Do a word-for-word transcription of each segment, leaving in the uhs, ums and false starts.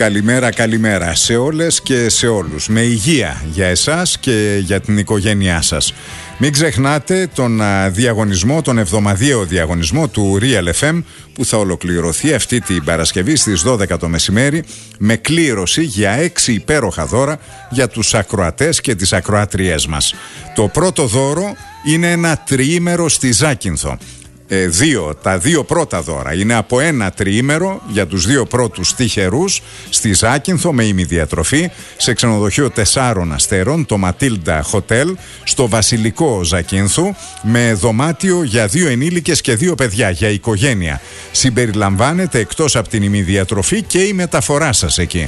Καλημέρα, καλημέρα σε όλες και σε όλους. Με υγεία για εσάς και για την οικογένειά σας. Μην ξεχνάτε τον διαγωνισμό, τον εβδομαδιαίο διαγωνισμό του Real εφ εμ που θα ολοκληρωθεί αυτή την Παρασκευή στις δώδεκα το μεσημέρι με κλήρωση για έξι υπέροχα δώρα για τους ακροατές και τις ακροάτριές μας. Το πρώτο δώρο είναι ένα τριήμερο στη Ζάκυνθο. Ε, δύο, τα δύο πρώτα δώρα είναι από ένα τριήμερο για τους δύο πρώτους τυχερούς στη Ζάκυνθο με ημιδιατροφή σε ξενοδοχείο τεσσάρων αστέρων, το Matilda Hotel, στο Βασιλικό Ζακύνθου, με δωμάτιο για δύο ενήλικες και δύο παιδιά, για οικογένεια. Συμπεριλαμβάνεται εκτός από την ημιδιατροφή και η μεταφορά σας εκεί.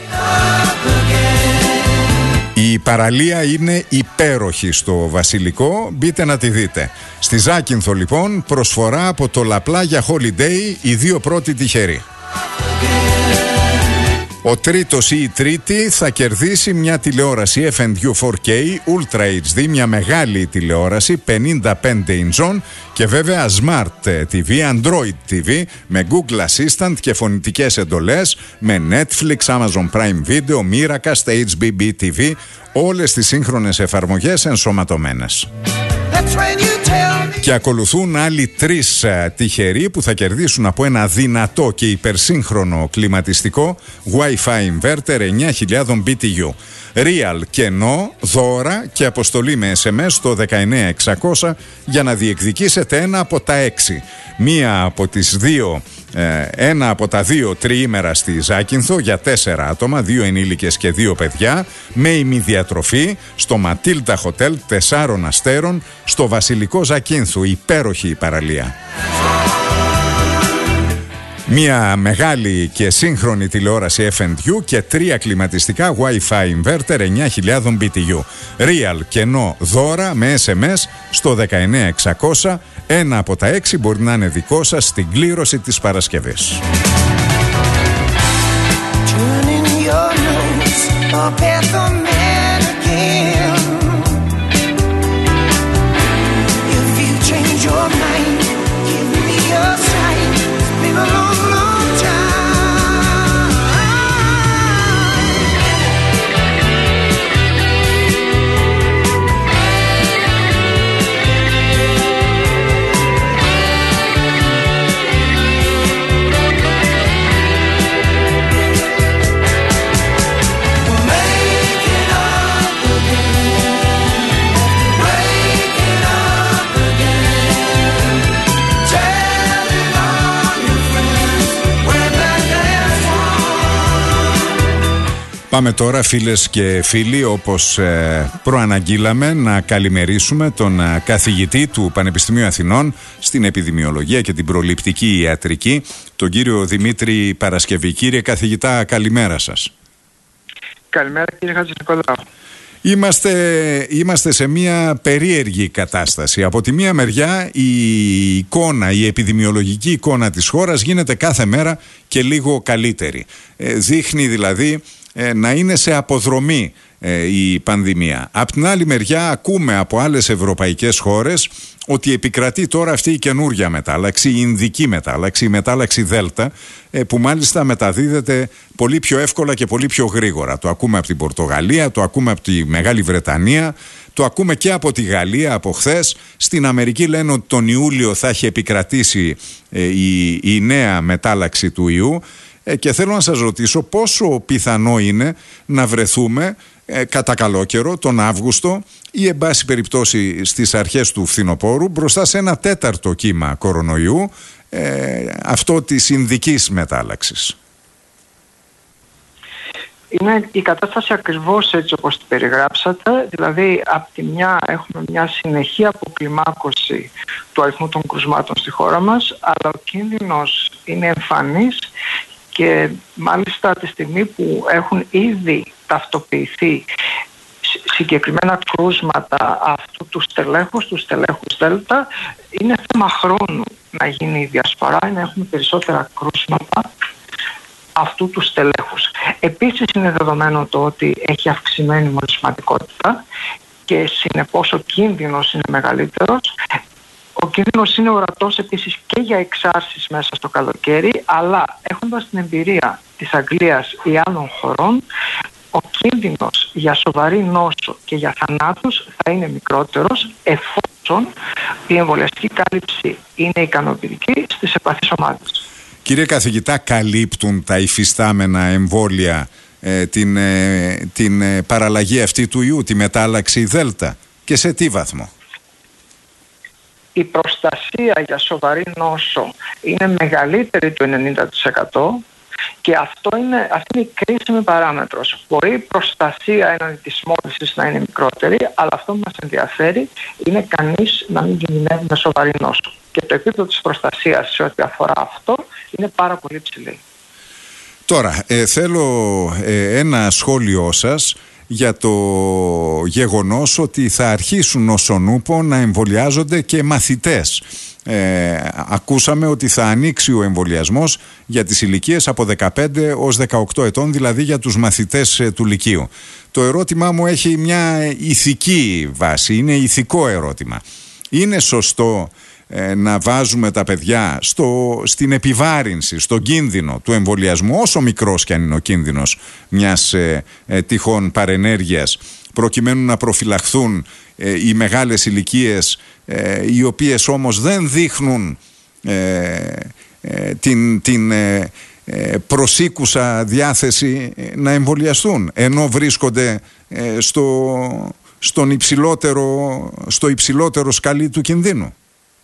Η παραλία είναι υπέροχη στο Βασιλικό, μπείτε να τη δείτε. Στη Ζάκυνθο λοιπόν προσφορά από το Λαπλάγια Holiday, οι δύο πρώτοι τυχεροί. Ο τρίτος ή η τρίτη θα κερδίσει μια τηλεόραση εφ εντ γιου φορ κέι Ultra έιτς ντι, μια μεγάλη τηλεόραση πενήντα πέντε ιντσών και βέβαια Smart τι βι, Android τι βι με Google Assistant και φωνητικές εντολές, με Netflix, Amazon Prime Video, Miracast, έιτς μπι μπι τι βι, όλες τις σύγχρονες εφαρμογές ενσωματωμένες. Και ακολουθούν άλλοι τρεις τυχεροί που θα κερδίσουν από ένα δυνατό και υπερσύγχρονο κλιματιστικό Wi-Fi inverter εννιά χιλιάδες μπι τι γιου. Real κενό, δώρα και αποστολή με ες εμ ες στο δεκαεννιά εξακόσια για να διεκδικήσετε ένα από τα έξι. Μία από τις δύο, ε, ένα από τα δύο τριήμερα στη Ζάκυνθο για τέσσερα άτομα, δύο ενήλικες και δύο παιδιά, με ημιδιατροφή στο Matilda Hotel τεσσάρων αστέρων στο Βασιλικό Ζακύνθου, υπέροχη η παραλία. Μια μεγάλη και σύγχρονη τηλεόραση εφ εντ γιου και τρία κλιματιστικά Wi-Fi inverter εννιά χιλιάδες μπι τι γιου. Real κενό, δώρα με ες εμ ες στο δεκαεννιά εξακόσια. Ένα από τα έξι μπορεί να είναι δικό σας στην κλήρωση της Παρασκευής. Πάμε τώρα, φίλες και φίλοι, όπως ε, προαναγγείλαμε, να καλημερίσουμε τον ε, καθηγητή του Πανεπιστημίου Αθηνών στην επιδημιολογία και την προληπτική ιατρική, τον κύριο Δημήτρη Παρασκευή. Κύριε καθηγητά, καλημέρα σας. Καλημέρα κύριε Χατζηνικολάου. Είμαστε, είμαστε σε μια περίεργη κατάσταση. Από τη μία μεριά η εικόνα, η επιδημιολογική εικόνα της χώρας γίνεται κάθε μέρα και λίγο καλύτερη. Ε, δείχνει δηλαδή ε, να είναι σε αποδρομή ε, η πανδημία. Απ' την άλλη μεριά ακούμε από άλλες ευρωπαϊκές χώρες ότι επικρατεί τώρα αυτή η καινούργια μετάλλαξη, η Ινδική μετάλλαξη, η μετάλλαξη Δέλτα, που μάλιστα μεταδίδεται πολύ πιο εύκολα και πολύ πιο γρήγορα. Το ακούμε από την Πορτογαλία, το ακούμε από τη Μεγάλη Βρετανία, το ακούμε και από τη Γαλλία από χθες. Στην Αμερική λένε ότι τον Ιούλιο θα έχει επικρατήσει η, η νέα μετάλλαξη του ιού. Και θέλω να σας ρωτήσω πόσο πιθανό είναι να βρεθούμε ε, κατά καλό καιρό τον Αύγουστο ή εν πάση περιπτώσει στις αρχές του φθινοπόρου μπροστά σε ένα τέταρτο κύμα κορονοϊού, ε, αυτό της Ινδικής μετάλλαξης. Είναι η κατάσταση ακριβώς έτσι όπως την περιγράψατε, δηλαδή από τη μια έχουμε μια συνεχή αποκλιμάκωση του αριθμού των κρουσμάτων στη χώρα μας, αλλά ο κίνδυνος είναι εμφανής και μάλιστα τη στιγμή που έχουν ήδη ταυτοποιηθεί συγκεκριμένα κρούσματα αυτού του στελέχους, του στελέχους Δέλτα, είναι θέμα χρόνου να γίνει η διασπορά, να έχουμε περισσότερα κρούσματα αυτού του στελέχους. Επίσης είναι δεδομένο το ότι έχει αυξημένη μολυσματικότητα και συνεπώς ο κίνδυνος είναι μεγαλύτερος. Ο κίνδυνος είναι ορατός επίσης και για εξάρσεις μέσα στο καλοκαίρι, αλλά έχοντας την εμπειρία της Αγγλίας ή άλλων χωρών, ο κίνδυνος για σοβαρή νόσο και για θανάτους θα είναι μικρότερος εφόσον η εμβολιαστική κάλυψη είναι ικανοποιητική στις ευπαθείς ομάδες. Κύριε καθηγητά, καλύπτουν τα υφιστάμενα εμβόλια ε, την, ε, την ε, παραλλαγή αυτή του ιού, τη μετάλλαξη Δέλτα, και σε τι βαθμό? Η προστασία για σοβαρή νόσο είναι μεγαλύτερη του ενενήντα τοις εκατό και αυτό είναι, αυτή είναι η κρίσιμη παράμετρος. Μπορεί η προστασία έναντι της μόλυνσης να είναι μικρότερη, αλλά αυτό που μας ενδιαφέρει είναι κανείς να μην κινδυνεύει με σοβαρή νόσο. Και το επίπεδο της προστασίας σε ό,τι αφορά αυτό είναι πάρα πολύ ψηλή. Τώρα, ε, θέλω ε, ένα σχόλιο σας για το γεγονός ότι θα αρχίσουν όσον ούπο να εμβολιάζονται και μαθητές. Ε, ακούσαμε ότι θα ανοίξει ο εμβολιασμός για τις ηλικίες από δεκαπέντε έως δεκαοκτώ ετών, δηλαδή για τους μαθητές ε, του Λυκείου. Το ερώτημά μου έχει μια ηθική βάση, είναι ηθικό ερώτημα. Είναι σωστό ε, να βάζουμε τα παιδιά στο, στην επιβάρυνση, στον κίνδυνο του εμβολιασμού, όσο μικρός κι αν είναι ο κίνδυνος μιας ε, ε, τυχόν παρενέργειας, προκειμένου να προφυλαχθούν ε, οι μεγάλες ηλικίες, ε, οι οποίες όμως δεν δείχνουν ε, ε, την, την ε, ε, προσήκουσα διάθεση να εμβολιαστούν, ενώ βρίσκονται ε, στο, στον υψηλότερο, στο υψηλότερο σκαλί του κινδύνου.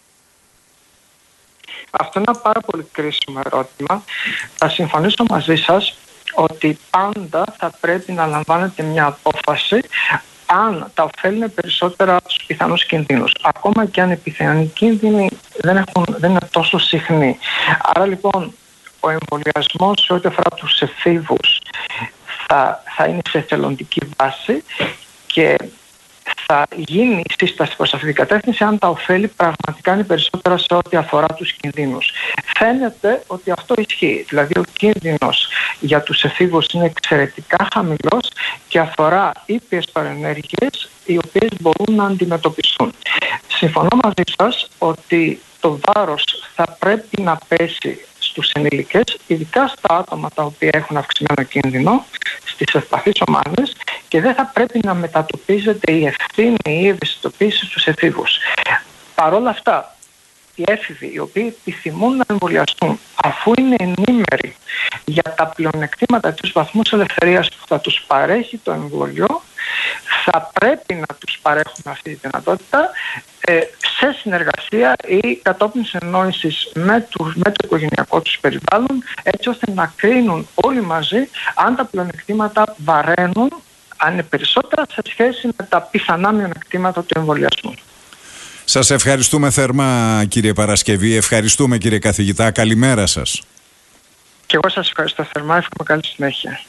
Αυτό είναι ένα πάρα πολύ κρίσιμο ερώτημα. Θα συμφωνήσω μαζί σας ότι πάντα θα πρέπει να λαμβάνετε μια απόφαση αν τα ωφέλη είναι περισσότερα από τους πιθανούς κινδύνους. Ακόμα και αν οι πιθανοί κίνδυνοι δεν, έχουν, δεν είναι τόσο συχνοί. Άρα λοιπόν ο εμβολιασμός σε ό,τι αφορά τους εφήβους θα, θα είναι σε εθελοντική βάση και θα γίνει η σύσταση προς αυτή την κατεύθυνση αν τα ωφέλη πραγματικά είναι περισσότερα σε ό,τι αφορά τους κινδύνους. Φαίνεται ότι αυτό ισχύει. Δηλαδή ο κίνδυνος για τους εφήβους είναι εξαιρετικά χαμηλός και αφορά ήπιες παρενέργειες οι οποίες μπορούν να αντιμετωπιστούν. Συμφωνώ μαζί σας ότι το βάρος θα πρέπει να πέσει στους ενήλικες, ειδικά στα άτομα τα οποία έχουν αυξημένο κίνδυνο, στις ευπαθείς ομάδες, και δεν θα πρέπει να μετατοπίζεται η ευθύνη ή η ευαισθητοποίηση στους εφήβους. Παρ' όλα αυτά, οι έφηβοι οι οποίοι επιθυμούν να εμβολιαστούν, αφού είναι ενήμεροι για τα πλεονεκτήματα τους βαθμούς ελευθερίας που θα τους παρέχει το εμβόλιο, θα πρέπει να τους παρέχουμε αυτή τη δυνατότητα ε, σε συνεργασία ή κατόπιν συνεννόησης με, με το οικογενειακό τους περιβάλλον, έτσι ώστε να κρίνουν όλοι μαζί αν τα πλεονεκτήματα βαραίνουν, αν είναι περισσότερα, σε σχέση με τα πιθανά μειονεκτήματα του εμβολιασμού. Σας ευχαριστούμε θερμά, κύριε Παρασκευή. Ευχαριστούμε, κύριε καθηγητά. Καλημέρα σας. Και εγώ σας ευχαριστώ θερμά. Εύχομαι καλή συνέχεια.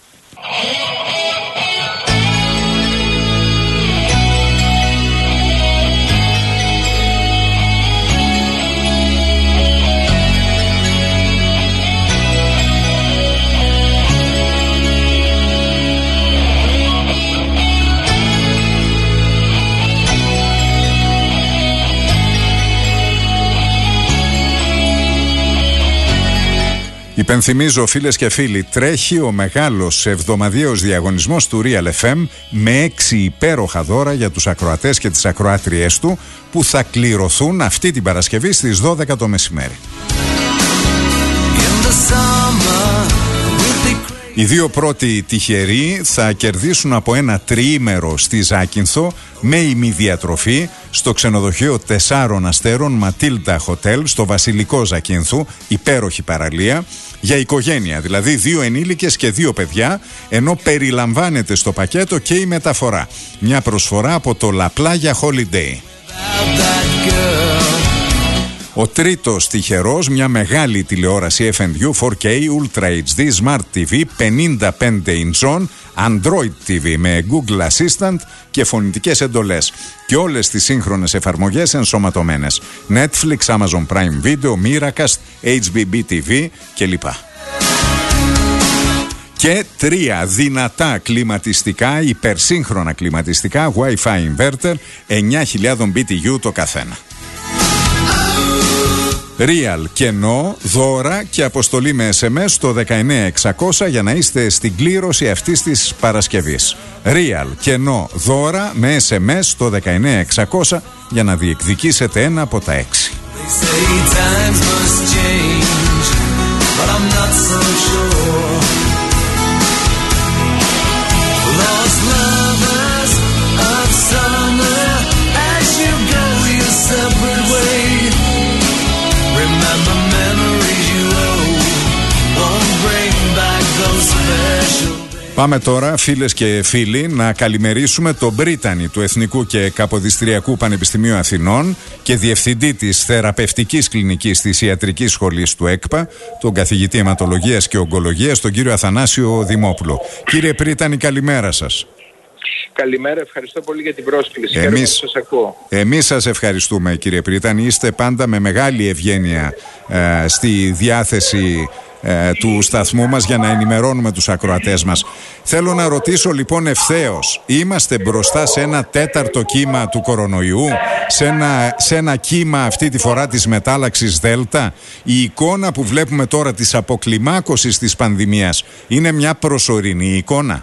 Υπενθυμίζω, φίλες και φίλοι, τρέχει ο μεγάλος εβδομαδιαίος διαγωνισμός του Real εφ εμ με έξι υπέροχα δώρα για τους ακροατές και τις ακροάτριές του που θα κληρωθούν αυτή την Παρασκευή στις δώδεκα το μεσημέρι. Οι δύο πρώτοι τυχεροί θα κερδίσουν από ένα τριήμερο στη Ζάκυνθο με ημιδιατροφή στο ξενοδοχείο τεσσάρων αστέρων Ματίλτα Χοτέλ στο Βασιλικό Ζακύνθου, υπέροχη παραλία, για οικογένεια, δηλαδή δύο ενήλικες και δύο παιδιά, ενώ περιλαμβάνεται στο πακέτο και η μεταφορά. Μια προσφορά από το La Playa Holiday. Ο τρίτος τυχερός, μια μεγάλη τηλεόραση εφ εν γιου φορ κέι Ultra έιτς ντι Smart τι βι πενήντα πέντε ιντσών Android τι βι με Google Assistant και φωνητικές εντολές και όλες τις σύγχρονες εφαρμογές ενσωματωμένες, Netflix, Amazon Prime Video, Miracast, έιτς μπι μπι τι βι κλπ. Και τρία δυνατά κλιματιστικά, υπερσύγχρονα κλιματιστικά Wi-Fi inverter εννιά χιλιάδες μπι τι γιου το καθένα. Real κενό, δώρα και αποστολή με ες εμ ες στο δεκαεννέα εξακόσια για να είστε στην κλήρωση αυτής της Παρασκευής. Real κενό, δώρα με ες εμ ες στο δεκαεννέα εξακόσια για να διεκδικήσετε ένα από τα έξι. Πάμε τώρα, φίλες και φίλοι, να καλημερίσουμε τον Μπρίτανη του Εθνικού και Καποδιστριακού Πανεπιστημίου Αθηνών και διευθυντή της Θεραπευτικής Κλινικής της Ιατρικής Σχολής του ΕΚΠΑ, τον καθηγητή αιματολογίας και ογκολογίας, τον κύριο Αθανάσιο Δημόπουλο. Κύριε Πρίτανη, καλημέρα σας. Καλημέρα, ευχαριστώ πολύ για την πρόσκληση. Εμείς, σας ακούω. εμείς σας ευχαριστούμε, κύριε Πρίτανη. Είστε πάντα με μεγάλη ευγένεια ε, στη διάθεση ε, του σταθμού μας για να ενημερώνουμε τους ακροατές μας. Θέλω να ρωτήσω λοιπόν ευθέως, είμαστε μπροστά σε ένα τέταρτο κύμα του κορονοϊού, σε ένα, σε ένα κύμα αυτή τη φορά της μετάλλαξης Δέλτα? Η εικόνα που βλέπουμε τώρα της αποκλιμάκωσης της πανδημίας είναι μια προσωρινή εικόνα?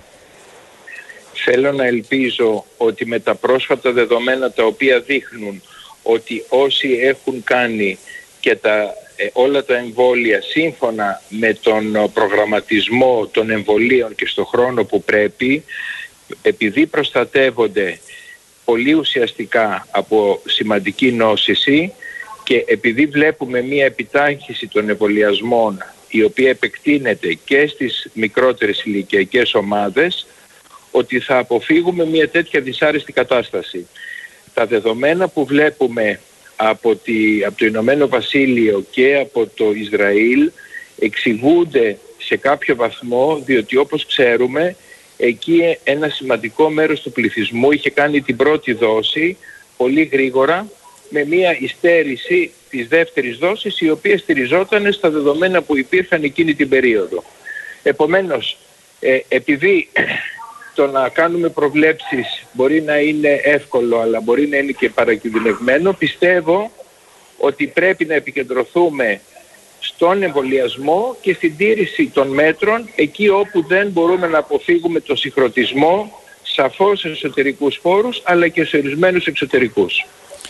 Θέλω να ελπίζω ότι με τα πρόσφατα δεδομένα τα οποία δείχνουν ότι όσοι έχουν κάνει και τα, ε, όλα τα εμβόλια σύμφωνα με τον προγραμματισμό των εμβολίων και στο χρόνο που πρέπει, επειδή προστατεύονται πολύ ουσιαστικά από σημαντική νόσηση και επειδή βλέπουμε μία επιτάχυνση των εμβολιασμών η οποία επεκτείνεται και στις μικρότερες ηλικιακές ομάδες, ότι θα αποφύγουμε μια τέτοια δυσάρεστη κατάσταση. Τα δεδομένα που βλέπουμε από, τη, από το Ηνωμένο Βασίλειο και από το Ισραήλ εξηγούνται σε κάποιο βαθμό, διότι όπως ξέρουμε εκεί ένα σημαντικό μέρος του πληθυσμού είχε κάνει την πρώτη δόση πολύ γρήγορα, με μια υστέρηση της δεύτερης δόσης η οποία στηριζόταν στα δεδομένα που υπήρχαν εκείνη την περίοδο. Επομένως, ε, επειδή το να κάνουμε προβλέψεις μπορεί να είναι εύκολο αλλά μπορεί να είναι και παρακινδυνευμένο, πιστεύω ότι πρέπει να επικεντρωθούμε στον εμβολιασμό και στην τήρηση των μέτρων εκεί όπου δεν μπορούμε να αποφύγουμε το συγχρονισμό, σαφώς σε εσωτερικούς χώρους αλλά και σε ορισμένους εξωτερικούς.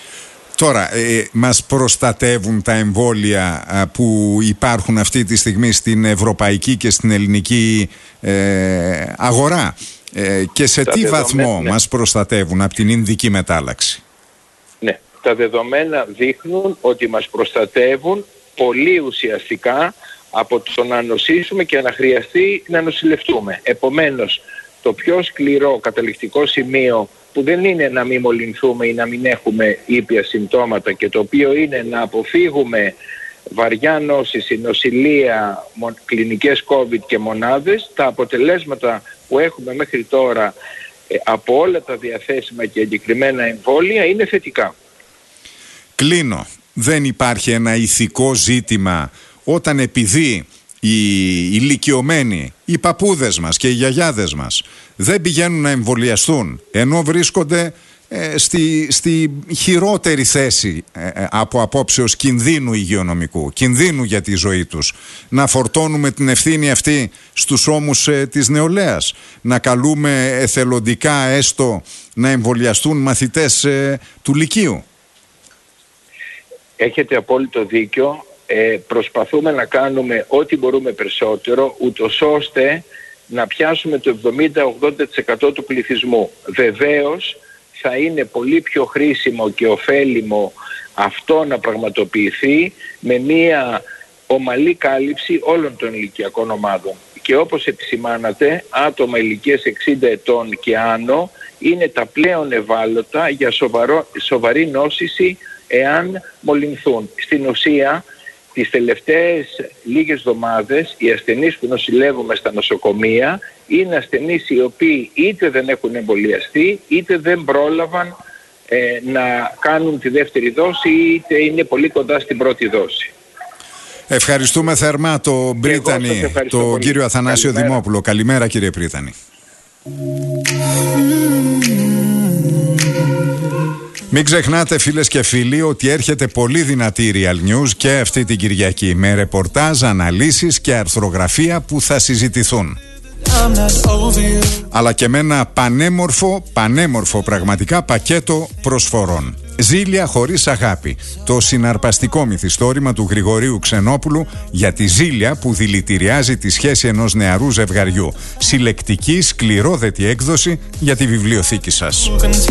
Τώρα, ε, μας προστατεύουν τα εμβόλια α, που υπάρχουν αυτή τη στιγμή στην ευρωπαϊκή και στην ελληνική ε, αγορά? Ε, και σε τα τι δεδομένα, βαθμό ναι. μας προστατεύουν από την Ινδική μετάλλαξη? Ναι, τα δεδομένα δείχνουν ότι μας προστατεύουν πολύ ουσιαστικά από το να νοσήσουμε και να χρειαστεί να νοσηλευτούμε. Επομένως, το πιο σκληρό καταληκτικό σημείο που δεν είναι να μην μολυνθούμε ή να μην έχουμε ήπια συμπτώματα και το οποίο είναι να αποφύγουμε βαριά νόσηση, νοσηλεία, κλινικές COVID και μονάδες, τα αποτελέσματα που έχουμε μέχρι τώρα ε, από όλα τα διαθέσιμα και εγκεκριμένα εμβόλια είναι θετικά. Κλείνω. Δεν υπάρχει ένα ηθικό ζήτημα όταν επειδή οι ηλικιωμένοι, οι παππούδες μας και οι γιαγιάδες μας δεν πηγαίνουν να εμβολιαστούν ενώ βρίσκονται ε, στη, στη χειρότερη θέση ε, από απόψεως κινδύνου υγειονομικού, κινδύνου για τη ζωή τους, να φορτώνουμε την ευθύνη αυτή στους ώμους ε, της νεολαίας, να καλούμε εθελοντικά έστω να εμβολιαστούν μαθητές ε, του Λυκείου? Έχετε απόλυτο δίκιο. Ε, προσπαθούμε να κάνουμε ό,τι μπορούμε περισσότερο ούτως ώστε να πιάσουμε το εβδομήντα με ογδόντα τοις εκατό του πληθυσμού. Βεβαίως θα είναι πολύ πιο χρήσιμο και ωφέλιμο αυτό να πραγματοποιηθεί με μια ομαλή κάλυψη όλων των ηλικιακών ομάδων. Και όπως επισημάνατε, άτομα ηλικίας εξήντα ετών και άνω είναι τα πλέον ευάλωτα για σοβαρό, σοβαρή νόσηση εάν μολυνθούν. Στην ουσία, τις τελευταίες λίγες εβδομάδες οι ασθενείς που νοσηλεύουμε στα νοσοκομεία είναι ασθενείς οι οποίοι είτε δεν έχουν εμβολιαστεί είτε δεν πρόλαβαν ε, να κάνουν τη δεύτερη δόση είτε είναι πολύ κοντά στην πρώτη δόση. Ευχαριστούμε θερμά τον Πρίτανη, τον κύριο Αθανάσιο Καλημέρα. Δημόπουλο. Καλημέρα κύριε Πρίτανη. Μην ξεχνάτε φίλες και φίλοι ότι έρχεται πολύ δυνατή Real News και αυτή την Κυριακή με ρεπορτάζ, αναλύσεις και αρθρογραφία που θα συζητηθούν. Αλλά και με ένα πανέμορφο, πανέμορφο πραγματικά πακέτο προσφορών. Ζήλια χωρίς αγάπη. Το συναρπαστικό μυθιστόρημα του Γρηγορίου Ξενόπουλου για τη ζήλια που δηλητηριάζει τη σχέση ενός νεαρού ζευγαριού. Συλλεκτική, σκληρόδετη έκδοση για τη βιβλιοθήκη σας.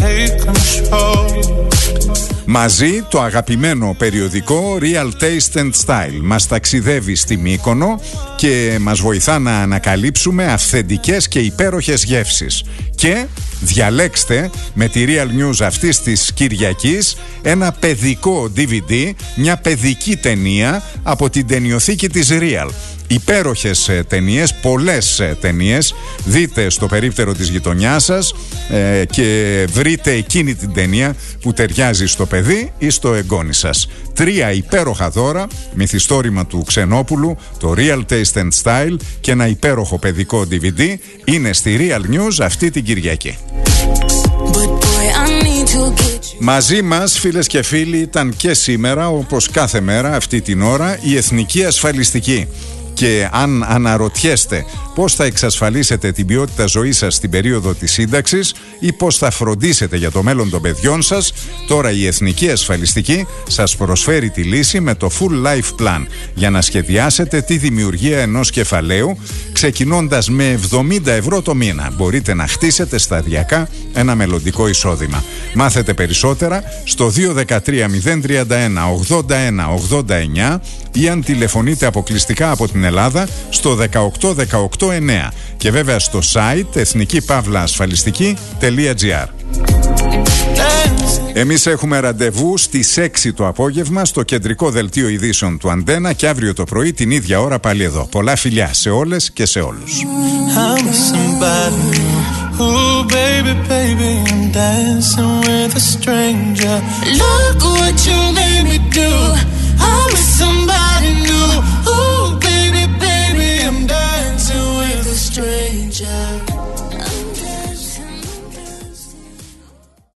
Μαζί το αγαπημένο περιοδικό Real Taste and Style μας ταξιδεύει στη Μύκονο και μας βοηθά να ανακαλύψουμε αυθεντικές και υπέροχες γεύσεις. Και διαλέξτε με τη Real News αυτής της Κυριακής ένα παιδικό ντι βι ντι, μια παιδική ταινία από την ταινιοθήκη της Real. Υπέροχες ε, ταινίες, πολλές ε, ταινίες. Δείτε στο περίπτερο της γειτονιάς σας ε, και βρείτε εκείνη την ταινία που ταιριάζει στο παιδί ή στο εγγόνι σας. Τρία υπέροχα δώρα, μυθιστόρημα του Ξενόπουλου, το Real Taste and Style και ένα υπέροχο παιδικό ντι βι ντι είναι στη Real News αυτή την Κυριακή. Μαζί μας φίλες και φίλοι ήταν και σήμερα, όπως κάθε μέρα αυτή την ώρα, η Εθνική Ασφαλιστική. Και αν αναρωτιέστε πώς θα εξασφαλίσετε την ποιότητα ζωής σας στην περίοδο της σύνταξης ή πώς θα φροντίσετε για το μέλλον των παιδιών σας, τώρα η Εθνική Ασφαλιστική σας προσφέρει τη λύση με το Full Life Plan για να σχεδιάσετε τη δημιουργία ενός κεφαλαίου ξεκινώντας με εβδομήντα ευρώ το μήνα. Μπορείτε να χτίσετε σταδιακά ένα μελλοντικό εισόδημα. Μάθετε περισσότερα στο δύο ένα τρία μηδέν τρία ένα ογδόντα ένα ογδόντα εννιά ή αν τηλεφωνείτε αποκλειστικά από την Ελλάδα στο δεκαοκτώ δεκαοκτώ εννέα και βέβαια στο site εθνική παύλα ασφαλιστική τελεία τζι άρ. Εμείς έχουμε ραντεβού στις έξι το απόγευμα στο κεντρικό δελτίο ειδήσεων του Αντένα και αύριο το πρωί την ίδια ώρα πάλι εδώ. Πολλά φιλιά σε όλες και σε όλους. Ooh, baby, baby, I'm dancing with a stranger. Look what you made me do. I'm with somebody new. Ooh, baby, baby, I'm dancing with a stranger.